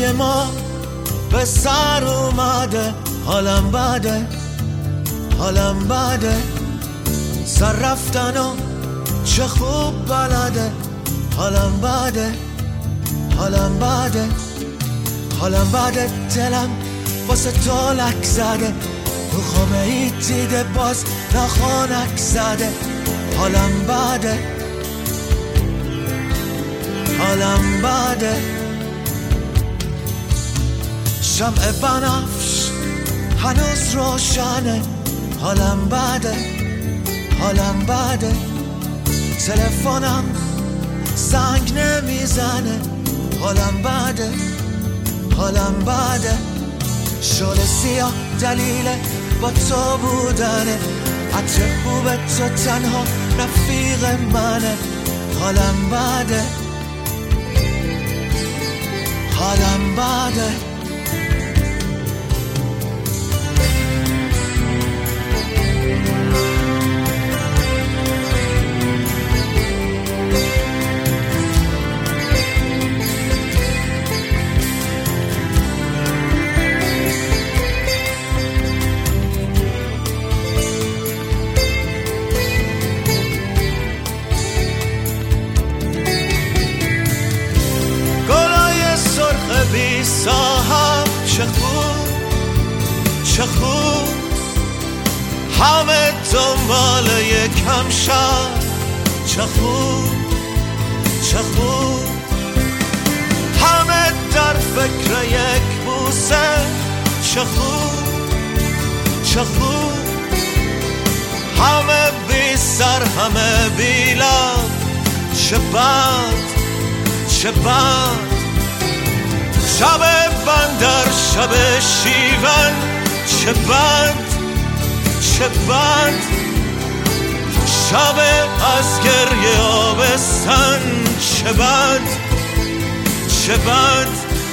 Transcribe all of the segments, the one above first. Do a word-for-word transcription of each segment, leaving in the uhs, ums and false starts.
دنیای ما به سر اومده، حالم بده حالم بده، سر رفتن و چه خوب بلده، حالم بده حالم بده حالم بده، دلم واسه تو لک زده، تو خامه ای دیده باز نخانک زده، حالم بده حالم بده. شمع بنفش هنوز روشنه، حالم بده حالم بده، تلفنم زنگ نمیزنه، حالم بده حالم بده، شال سیاه دلیل با تو بودنه، عطر خوب تو تنها رفیق منه، حالم بده حالم بده. بی صاحب چه خوب چه خوب، همه دنبال یکم شب، چه خوب چه خوب، همه در فکر یک بوسه، چه خوب چه خوب، همه بی سر همه بی لب، چه بد چه بد، شب بندر شب شیون، چه بد چه بد، شب از گریه آبستن، چه بد چه بد،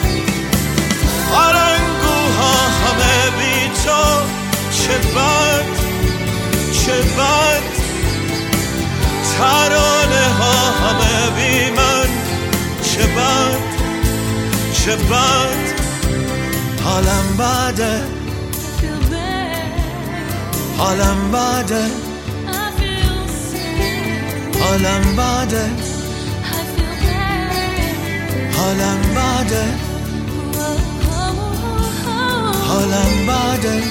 آرنگوها همه بی تو، چه بد چه بد، ترانه ها همه بی من، چه بد چه بد، حالم بده حالم بده حالم بده حالم بده حالم بده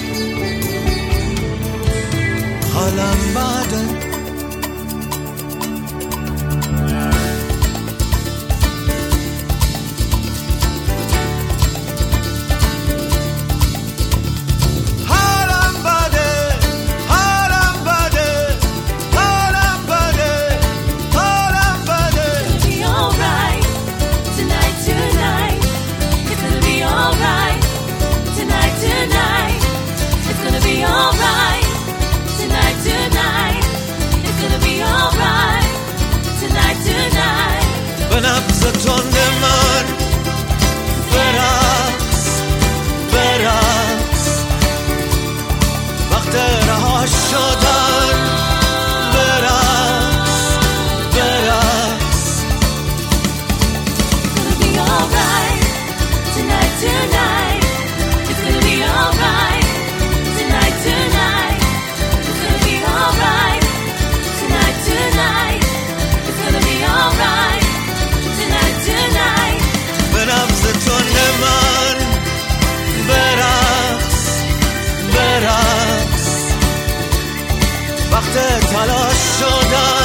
حالم بده. به نبض تند من برقص برقص، وقت رها شدن برقص برقص. It's gonna be alright tonight tonight. It's gonna be alright tonight tonight. It's gonna be alright tonight tonight. It's gonna be alright tonight tonight. به نبض تند من برقص برقص، وقت تلاش شدن